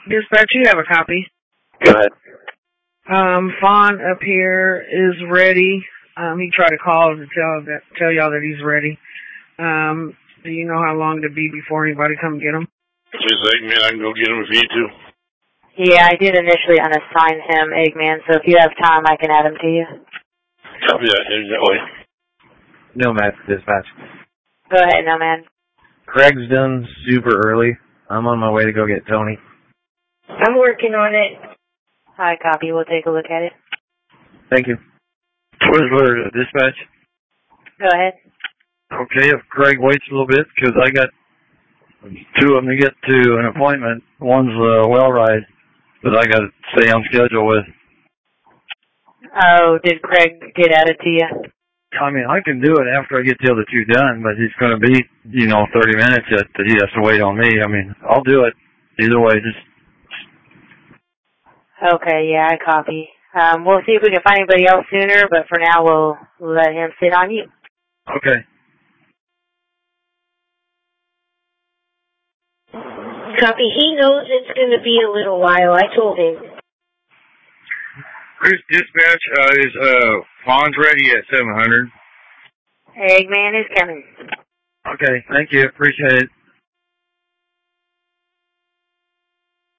Dispatch, you have a copy. Go ahead. Fawn up here is ready. He tried to call to tell y'all that he's ready. Do you know how long it'll be before anybody come get him? Just Eggman, I can go get him if you need to. Yeah, I did initially unassign him, Eggman, so if you have time, I can add him to you. Copy that, head that way. Nomad, dispatch. Go ahead, Nomad. Craig's done super early. I'm on my way to go get Tony. I'm working on it. Hi, copy. We'll take a look at it. Thank you. Twizzler, dispatch. Go ahead. Okay, if Craig waits a little bit, because I got two of them to get to an appointment. One's a well ride that I got to stay on schedule with. Oh, did Craig get added to you? I mean, I can do it after I get the other two done, but he's going to be, 30 minutes that he has to wait on me. I mean, I'll do it either way. Just Okay, yeah, I copy. We'll see if we can find anybody else sooner, but for now, we'll let him sit on you. okay. Copy. He knows it's going to be a little while. I told him. Chris, dispatch, is Fawn's ready at 700? Eggman is coming. Okay, thank you. Appreciate it.